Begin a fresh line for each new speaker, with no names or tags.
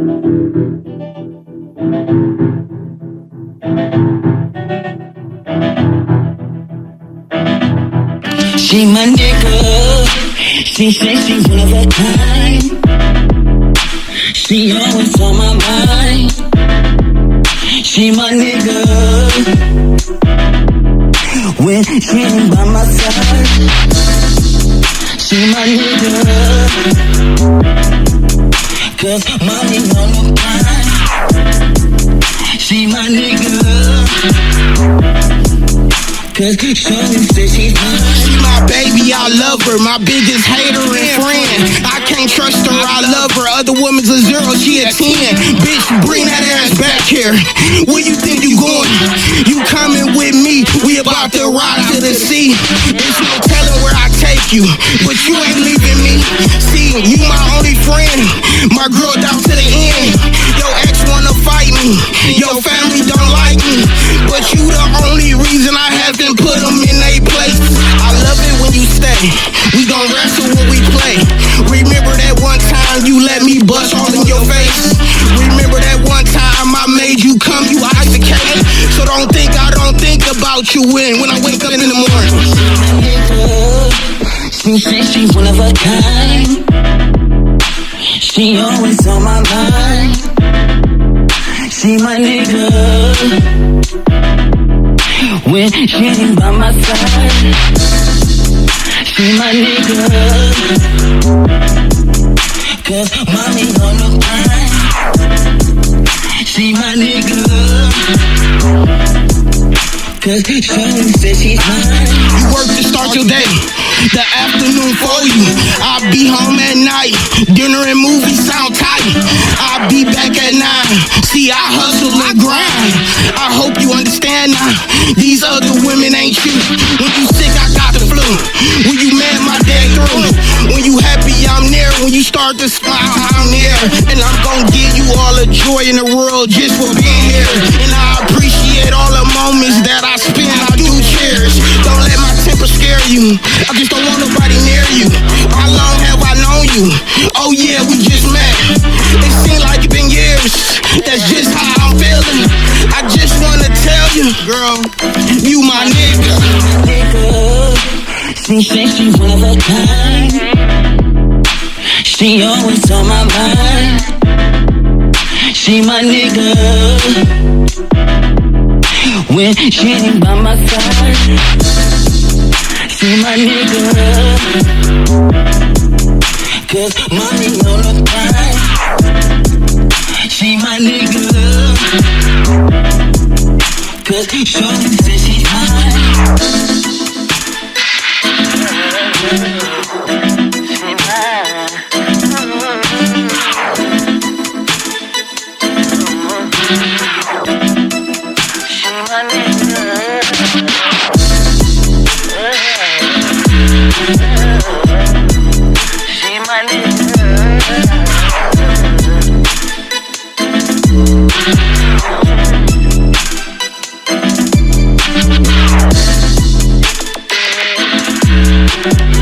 She my nigga. She said she one of a kind. She always on my mind. She my nigga. When she ain't by my side. She my nigga. Cause mommy on the mind. She my nigga. Cause Shorty said she's mine.
She my baby, I love her. My biggest hater and friend. I can't trust her, I love her. Other women's a 0, she a 10. Bitch, bring that ass back here. Where you think you going? You coming with me? We about to ride to the sea. There's no telling where I take you, but you ain't leaving me. See, you my only friend. My girl down to the end. Your ex wanna fight me. Your family don't like me, but you the only reason I have to put them in they place. I love it when you stay. We gon' wrestle when we play. Remember that one time you let me bust all in your face. Remember that one time I made you come, you ice the cake. So don't think I don't think about you when I wake up in the morning.
She said she's one of a kind. She always on my mind. She my nigga. When she ain't by my side. She my nigga. Cause mommy on the mind. She my nigga. Cause Shorty said she's mine.
You work to start your day, the afternoon for you. I'll be home at night, dinner and movies sound tight. I'll be back at 9, see I hustle and grind. I hope you understand now, these other women ain't you. When you sick I got the flu, when you mad my dad through. When you happy I'm there, when you start to smile I'm there. And I'm gonna give you all the joy in the world just for being here. And I appreciate all the moments that I spend, I do cherish. Don't let my temper scare you, I just don't want nobody near you. How long have I known you? Oh yeah, we just met. It seems like it's been years, that's just how I'm feeling. I just wanna tell you, girl, you my nigga.
She said she's one of a kind. She always on my mind. She my nigga. When she ain't by my side. She my nigga. Cause mommy on the mind. She my nigga. Cause Shorty said she's mine. She my nigga.